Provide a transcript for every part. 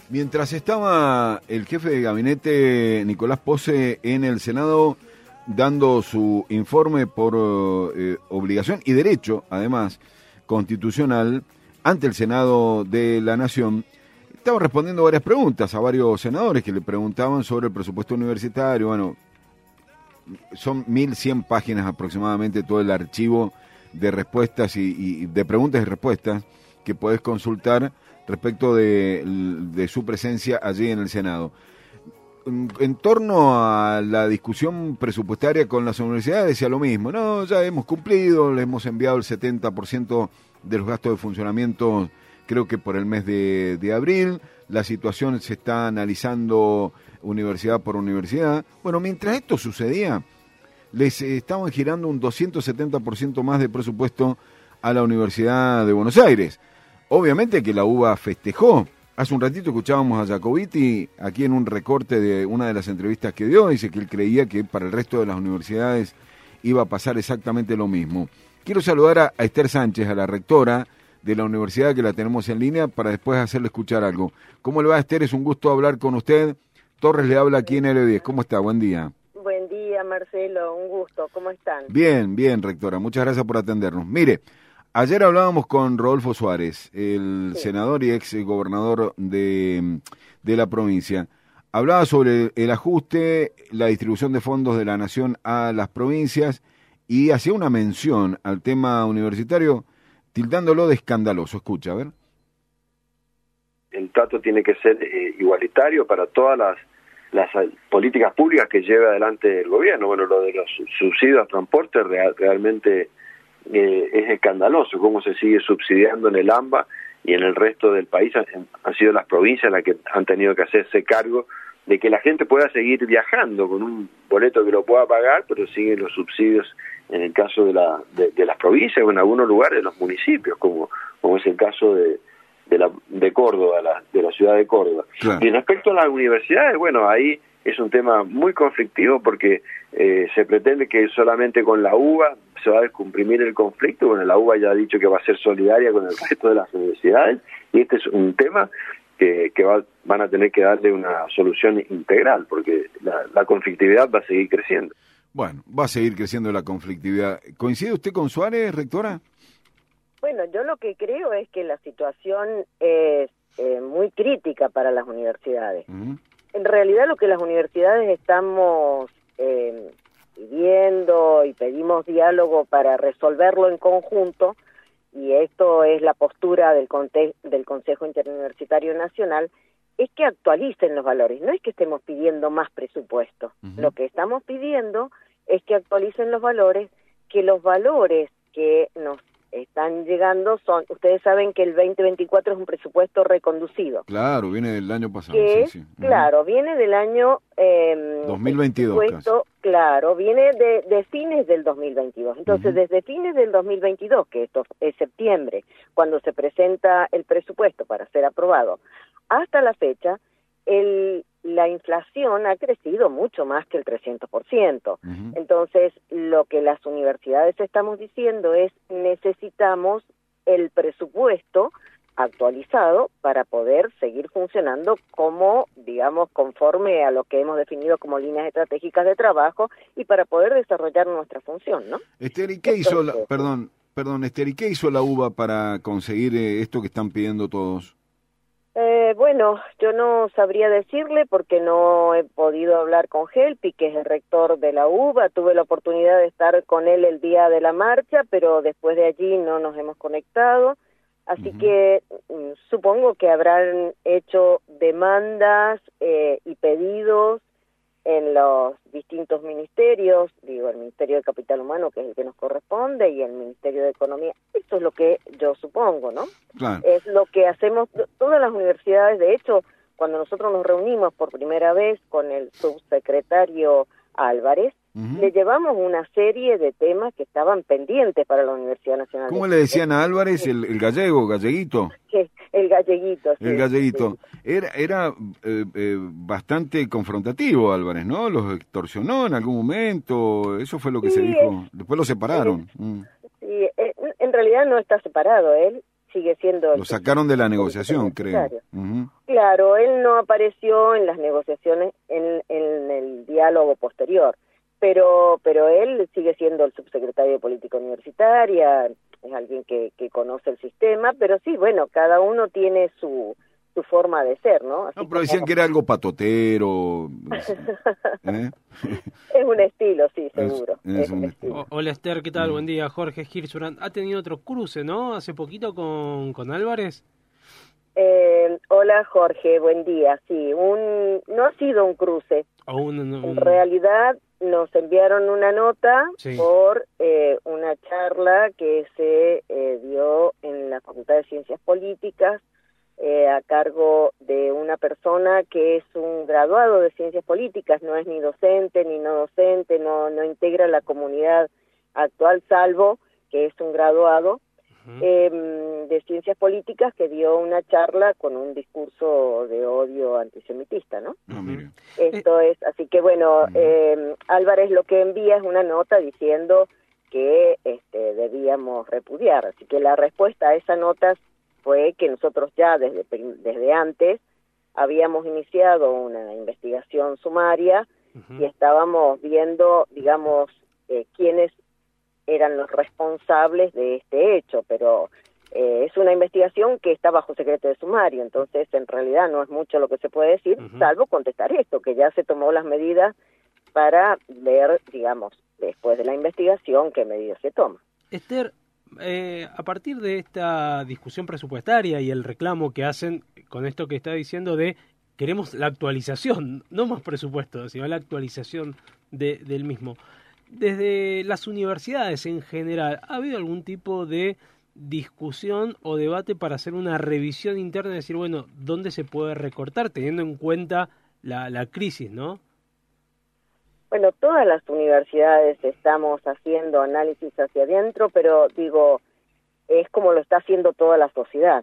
Mientras estaba el jefe de gabinete Nicolás Posse en el Senado dando su informe por obligación y derecho, además, constitucional, ante el Senado de la Nación, estaba respondiendo varias preguntas a varios senadores que le preguntaban sobre el presupuesto universitario. Bueno, son 1.100 páginas aproximadamente todo el archivo de respuestas y de preguntas y respuestas que podés consultar respecto de su presencia allí en el Senado. En torno a la discusión presupuestaria con las universidades decía lo mismo, no, ya hemos cumplido, le hemos enviado el 70% de los gastos de funcionamiento, creo que por el mes de abril, la situación se está analizando universidad por universidad. Bueno, mientras esto sucedía, les estaban girando un 270% más de presupuesto a la Universidad de Buenos Aires. Obviamente que la UBA festejó. Hace un ratito escuchábamos a Jacobiti aquí en un recorte de una de las entrevistas que dio. Dice que él creía que para el resto de las universidades iba a pasar exactamente lo mismo. Quiero saludar a Esther Sánchez, a la rectora de la universidad, que la tenemos en línea, para después hacerle escuchar algo. ¿Cómo le va, Esther? Es un gusto hablar con usted. Torres le habla aquí en L10. ¿Cómo está? Buen día. Buen día, Marcelo. Un gusto. ¿Cómo están? Bien, bien, rectora. Muchas gracias por atendernos. Mire, ayer hablábamos con Rodolfo Suárez, el senador y ex gobernador de la provincia. Hablaba sobre el ajuste, la distribución de fondos de la nación a las provincias y hacía una mención al tema universitario, tildándolo de escandaloso. Escucha, a ver. El trato tiene que ser igualitario para todas las políticas públicas que lleve adelante el gobierno. Bueno, lo de los subsidios a transporte realmente es escandaloso, cómo se sigue subsidiando en el AMBA y en el resto del país. Han sido las provincias las que han tenido que hacerse cargo de que la gente pueda seguir viajando con un boleto que lo pueda pagar, pero siguen los subsidios en el caso de las provincias o en algunos lugares de los municipios, como es el caso de Córdoba, de la ciudad de Córdoba. Claro. Y respecto a las universidades, bueno, ahí es un tema muy conflictivo porque se pretende que solamente con la UBA se va a descomprimir el conflicto. Bueno, la UBA ya ha dicho que va a ser solidaria con el resto de las universidades y este es un tema que van a tener que darle una solución integral porque la conflictividad va a seguir creciendo. Bueno, va a seguir creciendo la conflictividad. ¿Coincide usted con Suárez, rectora? Bueno, yo lo que creo es que la situación es muy crítica para las universidades. Uh-huh. En realidad lo que las universidades estamos pidiendo y pedimos diálogo para resolverlo en conjunto, y esto es la postura del Consejo Interuniversitario Nacional, es que actualicen los valores. No es que estemos pidiendo más presupuesto. Uh-huh. Lo que estamos pidiendo es que actualicen los valores, que los valores que nos están llegando son, ustedes saben que el 2024 es un presupuesto reconducido. Claro, viene del año pasado. Sí. Claro, viene del año 2022. Claro, viene de fines del 2022. Entonces, desde fines del 2022, que esto es septiembre, cuando se presenta el presupuesto para ser aprobado, hasta la fecha, la inflación ha crecido mucho más que el 300%. Uh-huh. Entonces, lo que las universidades estamos diciendo es necesitamos el presupuesto actualizado para poder seguir funcionando como, digamos, conforme a lo que hemos definido como líneas estratégicas de trabajo y para poder desarrollar nuestra función, ¿no? Esther, ¿y qué hizo Esther, ¿y qué hizo la UBA para conseguir esto que están pidiendo todos? Bueno, yo no sabría decirle porque no he podido hablar con Gelpi, que es el rector de la UBA. Tuve la oportunidad de estar con él el día de la marcha, pero después de allí no nos hemos conectado. Así que supongo que habrán hecho demandas y pedidos en los distintos ministerios, digo, el Ministerio de Capital Humano, que es el que nos corresponde, y el Ministerio de Economía. Esto es lo que yo supongo, ¿no? Claro. Es lo que hacemos todas las universidades. De hecho, cuando nosotros nos reunimos por primera vez con el subsecretario Álvarez, le llevamos una serie de temas que estaban pendientes para la Universidad Nacional. ¿Cómo le decían a Álvarez? ¿El galleguito? Sí, el galleguito. Sí, el galleguito. Sí. Era bastante confrontativo Álvarez, ¿no? Los extorsionó en algún momento, eso fue lo que se dijo. Después lo separaron. Sí, en realidad no está separado él, sigue siendo... Lo sacaron de la negociación, creo. Claro, él no apareció en las negociaciones, en el diálogo posterior, pero él sigue siendo el subsecretario de Política Universitaria, es alguien que conoce el sistema, pero sí, bueno, cada uno tiene su forma de ser, ¿no? Así no, pero decían que era algo patotero. ¿Eh? Es un estilo, sí, seguro. Es un estilo. Hola Esther, ¿qué tal? Buen día, Jorge Hirschbrand. Ha tenido otro cruce, ¿no? Hace poquito con Álvarez. Hola Jorge, buen día. Sí, no ha sido un cruce. En realidad nos enviaron una nota por una charla que se dio en la Facultad de Ciencias Políticas a cargo de una persona que es un graduado de Ciencias Políticas, no es ni docente ni no docente, no integra la comunidad actual, salvo que es un graduado de Ciencias Políticas que dio una charla con un discurso de odio antisemitista, ¿no? Esto es, así que bueno, Álvarez lo que envía es una nota diciendo que debíamos repudiar, así que la respuesta a esa nota fue que nosotros ya desde antes habíamos iniciado una investigación sumaria y estábamos viendo, digamos, quiénes eran los responsables de este hecho, pero es una investigación que está bajo secreto de sumario, entonces en realidad no es mucho lo que se puede decir, salvo contestar esto, que ya se tomó las medidas para ver, digamos, después de la investigación, qué medidas se toman. Esther, a partir de esta discusión presupuestaria y el reclamo que hacen con esto que está diciendo de queremos la actualización, no más presupuesto, sino la actualización del mismo. Desde las universidades en general, ¿ha habido algún tipo de discusión o debate para hacer una revisión interna y decir, bueno, dónde se puede recortar, teniendo en cuenta la crisis, ¿no? Bueno, todas las universidades estamos haciendo análisis hacia adentro, pero digo, es como lo está haciendo toda la sociedad.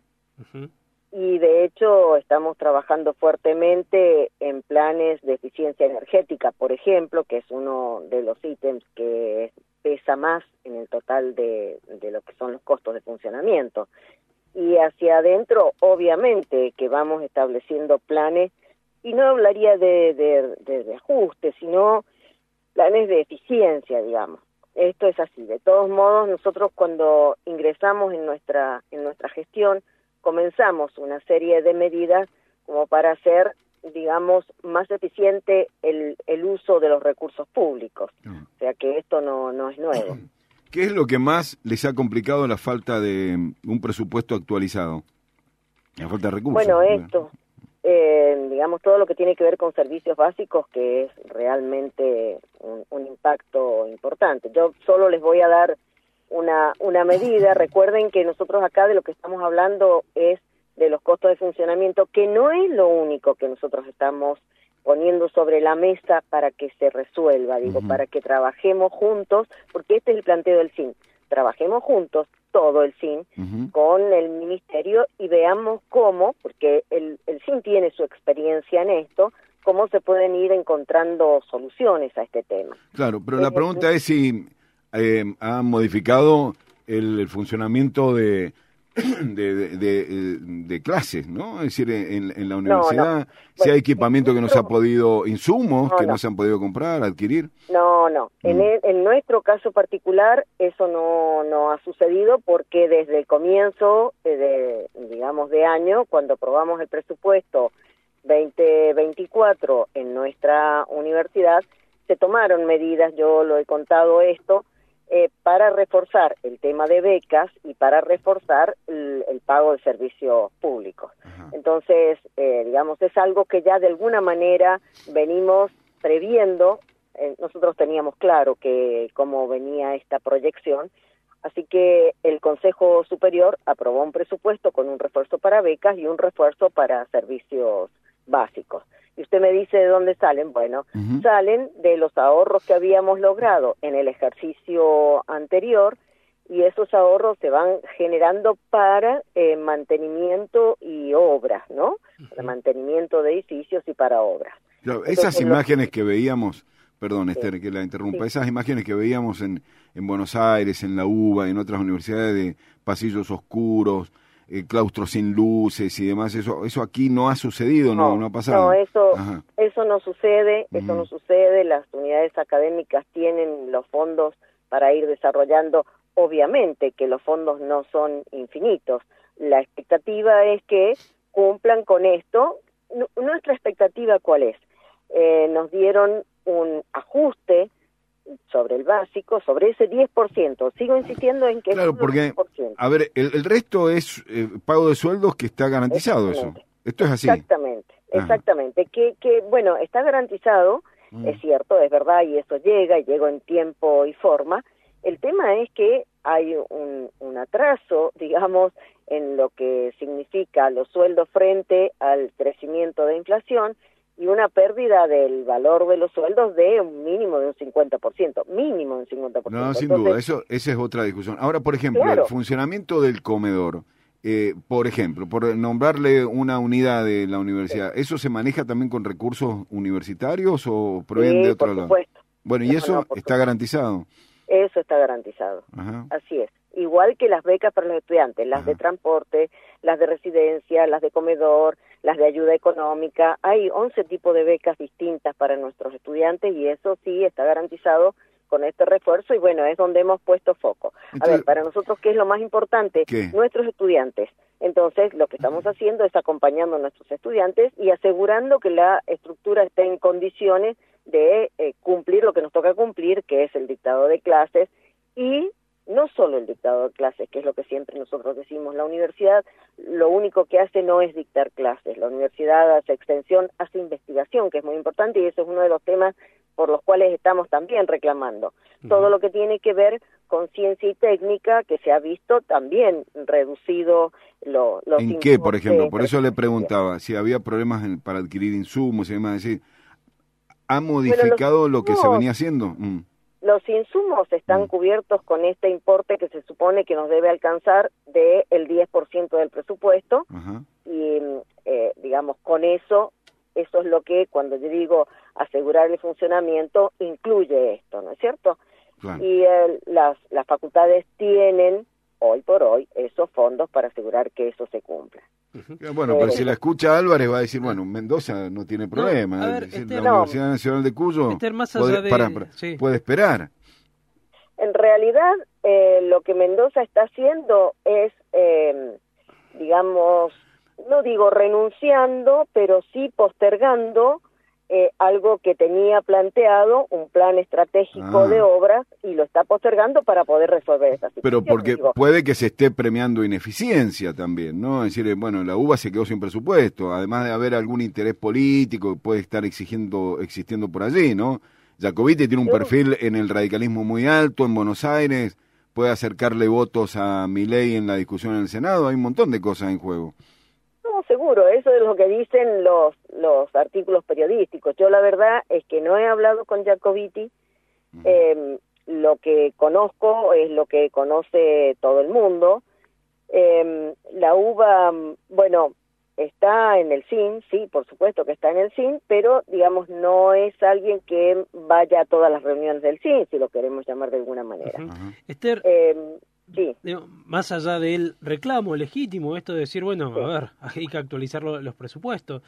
Y de hecho estamos trabajando fuertemente en planes de eficiencia energética, por ejemplo, que es uno de los ítems que pesa más en el total de lo que son los costos de funcionamiento. Y hacia adentro, obviamente, que vamos estableciendo planes, y no hablaría de ajustes, sino planes de eficiencia, digamos. Esto es así. De todos modos, nosotros cuando ingresamos en nuestra gestión, comenzamos una serie de medidas como para hacer, digamos, más eficiente el uso de los recursos públicos. O sea que esto no es nuevo. ¿Qué es lo que más les ha complicado la falta de un presupuesto actualizado? La falta de recursos. Bueno, esto, digamos, todo lo que tiene que ver con servicios básicos, que es realmente un impacto importante. Yo solo les voy a dar una medida. Recuerden que nosotros acá de lo que estamos hablando es de los costos de funcionamiento, que no es lo único que nosotros estamos poniendo sobre la mesa para que se resuelva, digo, para que trabajemos juntos, porque este es el planteo del CIN. Trabajemos juntos, todo el CIN, con el Ministerio y veamos cómo, porque el CIN tiene su experiencia en esto, cómo se pueden ir encontrando soluciones a este tema. Claro, pero la pregunta es si han modificado el funcionamiento de clases, ¿no? Es decir, en la universidad, si hay equipamiento que no se ha podido, insumos que no se han podido comprar, adquirir. No. En nuestro caso particular, eso no ha sucedido porque desde el comienzo, de año, cuando aprobamos el presupuesto 2024 en nuestra universidad, se tomaron medidas, yo lo he contado esto, para reforzar el tema de becas y para reforzar el pago de servicios públicos. Entonces, digamos, es algo que ya de alguna manera venimos previendo. Nosotros teníamos claro que cómo venía esta proyección, así que el Consejo Superior aprobó un presupuesto con un refuerzo para becas y un refuerzo para servicios básicos. Y usted me dice de dónde salen. Bueno, salen de los ahorros que habíamos logrado en el ejercicio anterior, y esos ahorros se van generando para mantenimiento y obras, ¿no? Para mantenimiento de edificios y para obras. Claro, esas imágenes que veíamos, perdón Esther que la interrumpa, esas imágenes que veíamos en Buenos Aires, en la UBA, en otras universidades de pasillos oscuros, claustros sin luces y demás, eso aquí no ha sucedido, no ha pasado. No, eso no sucede, eso no sucede, las unidades académicas tienen los fondos para ir desarrollando, obviamente que los fondos no son infinitos, la expectativa es que cumplan con esto. Nuestra expectativa, ¿cuál es? Nos dieron un ajuste sobre el básico, sobre ese 10%. Sigo insistiendo en que claro, porque, 10%. A ver, el resto es pago de sueldos que está garantizado eso. Esto es así. Exactamente. Que bueno, está garantizado, es cierto, es verdad, y eso llega en tiempo y forma. El tema es que hay un atraso, digamos, en lo que significa los sueldos frente al crecimiento de inflación y una pérdida del valor de los sueldos de un mínimo de un 50%, mínimo de un 50%. No, sin duda, esa es otra discusión. Ahora, por ejemplo, el funcionamiento del comedor, por ejemplo, por nombrarle una unidad de la universidad, ¿eso se maneja también con recursos universitarios o provienen de otro lado? Por supuesto. Bueno, ¿y eso está garantizado? Eso está garantizado, así es. Igual que las becas para los estudiantes, las de transporte, las de residencia, las de comedor, las de ayuda económica. Hay 11 tipos de becas distintas para nuestros estudiantes y eso sí está garantizado con este refuerzo y bueno, es donde hemos puesto foco. Entonces, a ver, para nosotros, ¿qué es lo más importante? ¿Qué? Nuestros estudiantes. Entonces, lo que estamos haciendo es acompañando a nuestros estudiantes y asegurando que la estructura esté en condiciones de cumplir lo que nos toca cumplir, que es el dictado de clases y no solo el dictado de clases, que es lo que siempre nosotros decimos, la universidad lo único que hace no es dictar clases, la universidad hace extensión, hace investigación, que es muy importante y eso es uno de los temas por los cuales estamos también reclamando. Todo lo que tiene que ver con ciencia y técnica, que se ha visto también reducido los ¿En qué, por ejemplo? Por eso le preguntaba si había problemas para adquirir insumos y demás, decir, ¿ha modificado lo que se venía haciendo? Los insumos están cubiertos con este importe que se supone que nos debe alcanzar del 10% del presupuesto y digamos con eso es lo que cuando yo digo asegurar el funcionamiento incluye esto, ¿no es cierto? Claro. Y las facultades tienen hoy por hoy esos fondos para asegurar que eso se cumpla. Bueno, pero si la escucha Álvarez va a decir, bueno, Mendoza no tiene problema. No, a ver, la Universidad Nacional de Cuyo puede esperar. En realidad, lo que Mendoza está haciendo es, digamos, no digo renunciando, pero sí postergando algo que tenía planteado, un plan estratégico de obras, y lo está postergando para poder resolver esa situación. Pero porque puede que se esté premiando ineficiencia también, ¿no? Es decir, bueno, la UBA se quedó sin presupuesto, además de haber algún interés político que puede estar existiendo por allí, ¿no? Jacobiti tiene un perfil en el radicalismo muy alto en Buenos Aires, puede acercarle votos a Milei en la discusión en el Senado, hay un montón de cosas en juego. No, seguro, eso es lo que dicen los artículos periodísticos. Yo la verdad es que no he hablado con Jacobiti, lo que conozco es lo que conoce todo el mundo. La UBA, bueno, está en el CIN, sí, por supuesto que está en el CIN, pero digamos no es alguien que vaya a todas las reuniones del CIN, si lo queremos llamar de alguna manera. Esther, sí. Más allá del reclamo legítimo, esto de decir, bueno, a ver, hay que actualizar los presupuestos.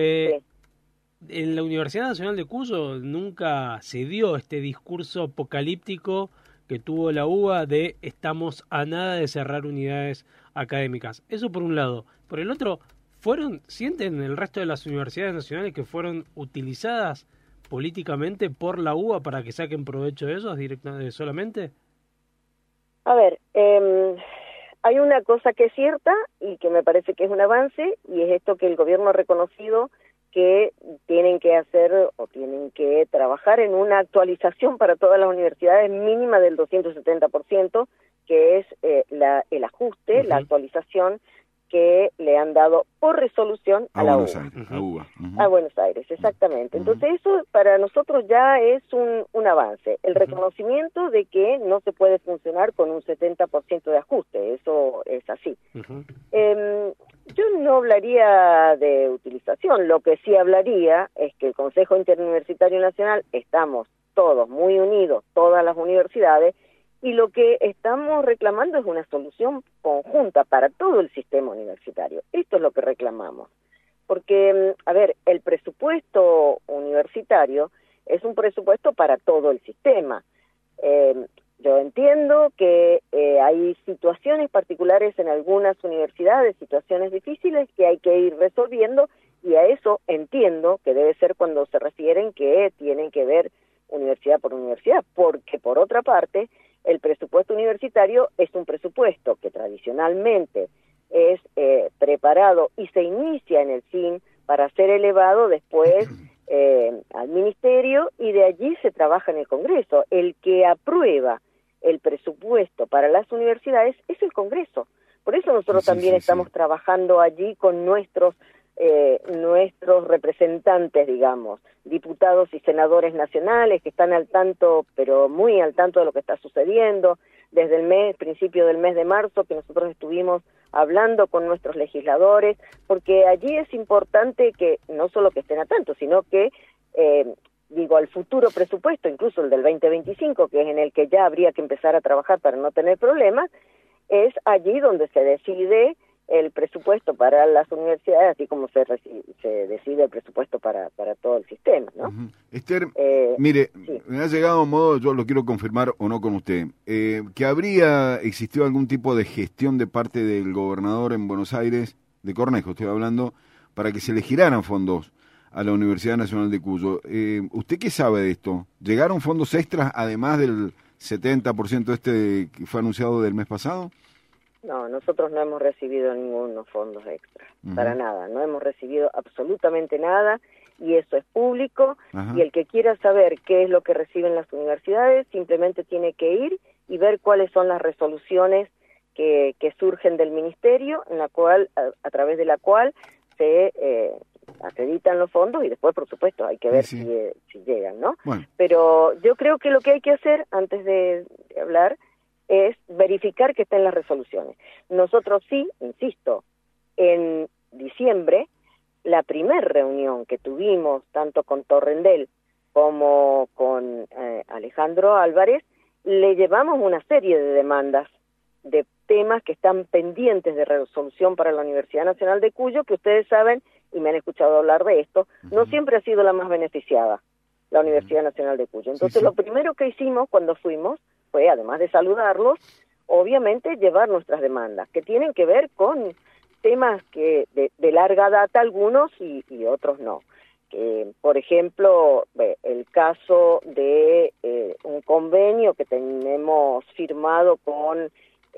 En la Universidad Nacional de Cuyo nunca se dio este discurso apocalíptico que tuvo la UBA de estamos a nada de cerrar unidades académicas. Eso por un lado. Por el otro, ¿sienten el resto de las universidades nacionales que fueron utilizadas políticamente por la UBA para que saquen provecho de ellos directamente solamente? A ver, hay una cosa que es cierta y que me parece que es un avance, y es esto que el gobierno ha reconocido que tienen que hacer o tienen que trabajar en una actualización para todas las universidades mínima del 270%, que es el ajuste, la actualización que le han dado por resolución a la UBA. A Buenos Aires, exactamente. Entonces eso para nosotros ya es un avance, el reconocimiento de que no se puede funcionar con un 70% de ajuste, eso es así. Yo no hablaría de utilización, lo que sí hablaría es que el Consejo Interuniversitario Nacional estamos todos muy unidos, todas las universidades, y lo que estamos reclamando es una solución conjunta para todo el sistema universitario. Esto es lo que reclamamos. Porque, a ver, el presupuesto universitario es un presupuesto para todo el sistema. Yo entiendo que hay situaciones particulares en algunas universidades, situaciones difíciles que hay que ir resolviendo, y a eso entiendo que debe ser cuando se refieren que tienen que ver universidad por universidad, porque por otra parte, el presupuesto universitario es un presupuesto que tradicionalmente es preparado y se inicia en el CIN para ser elevado después al ministerio, y de allí se trabaja en el Congreso. El que aprueba el presupuesto para las universidades es el Congreso. Por eso nosotros también estamos trabajando allí con nuestros representantes, digamos, diputados y senadores nacionales que están al tanto, pero muy al tanto de lo que está sucediendo, desde el principio del mes de marzo, que nosotros estuvimos hablando con nuestros legisladores, porque allí es importante que no solo que estén atentos, sino que, al futuro presupuesto, incluso el del 2025, que es en el que ya habría que empezar a trabajar para no tener problemas, es allí donde se decide el presupuesto para las universidades, así como se decide el presupuesto para todo el sistema, ¿no? Esther, mire, me ha llegado a modo, yo lo quiero confirmar o no con usted, que habría existido algún tipo de gestión de parte del gobernador en Buenos Aires, de Cornejo estoy hablando, para que se le giraran fondos a la Universidad Nacional de Cuyo. ¿Usted qué sabe de esto? ¿Llegaron fondos extras además del 70% que fue anunciado del mes pasado? No, nosotros no hemos recibido ningunos fondos extras, para nada, no hemos recibido absolutamente nada, y eso es público, y el que quiera saber qué es lo que reciben las universidades simplemente tiene que ir y ver cuáles son las resoluciones que surgen del ministerio, en la cual a través de la cual se acreditan los fondos, y después, por supuesto, hay que ver si llegan, ¿no? Bueno. Pero yo creo que lo que hay que hacer antes de hablar es verificar que estén las resoluciones. Nosotros sí, insisto, en diciembre, la primera reunión que tuvimos, tanto con Torrendel como con Alejandro Álvarez, le llevamos una serie de demandas de temas que están pendientes de resolución para la Universidad Nacional de Cuyo, que ustedes saben, y me han escuchado hablar de esto, no siempre ha sido la más beneficiada, la Universidad Nacional de Cuyo. Entonces, lo primero que hicimos cuando fuimos fue, además de saludarlos, obviamente llevar nuestras demandas, que tienen que ver con temas que de larga data algunos y otros no. Por ejemplo, el caso de un convenio que tenemos firmado con,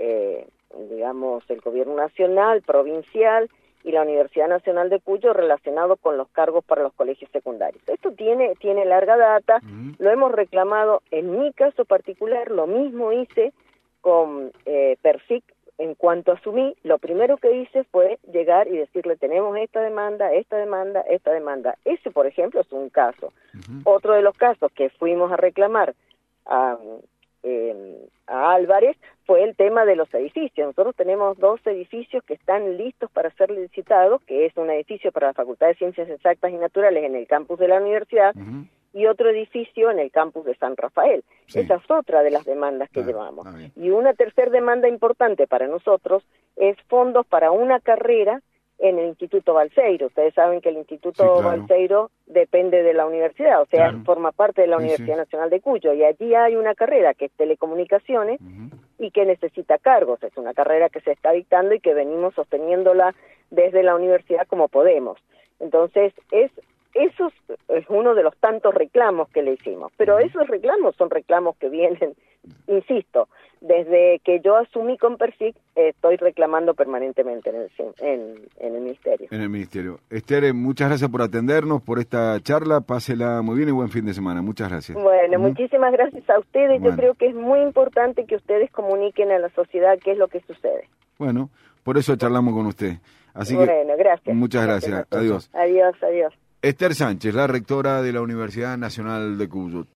el gobierno nacional, provincial y la Universidad Nacional de Cuyo relacionado con los cargos para los colegios secundarios. Esto tiene larga data, lo hemos reclamado en mi caso particular, lo mismo hice con Persic. En cuanto asumí, lo primero que hice fue llegar y decirle, tenemos esta demanda, esta demanda, esta demanda. Ese, por ejemplo, es un caso. Otro de los casos que fuimos a reclamar a Álvarez fue el tema de los edificios. Nosotros tenemos 2 edificios que están listos para ser licitados, que es un edificio para la Facultad de Ciencias Exactas y Naturales en el campus de la universidad, y otro edificio en el campus de San Rafael. Esa es otra de las demandas que llevamos. Y una tercera demanda importante para nosotros es fondos para una carrera en el Instituto Balseiro. Ustedes saben que el Instituto Balseiro depende de la universidad, o sea, forma parte de la Universidad Nacional de Cuyo, y allí hay una carrera que es telecomunicaciones y que necesita cargos. Es una carrera que se está dictando y que venimos sosteniéndola desde la universidad como podemos. Entonces, eso es uno de los tantos reclamos que le hicimos, pero esos reclamos son reclamos que vienen, insisto, desde que yo asumí con Persic, estoy reclamando permanentemente en el Ministerio. En el Ministerio. Esther, muchas gracias por atendernos, por esta charla, pásela muy bien y buen fin de semana. Muchas gracias. Bueno, muchísimas gracias a ustedes. Bueno. Yo creo que es muy importante que ustedes comuniquen a la sociedad qué es lo que sucede. Bueno, por eso charlamos con usted. Así que, gracias. Muchas gracias. Adiós. Adiós. Esther Sánchez, la rectora de la Universidad Nacional de Cuyo.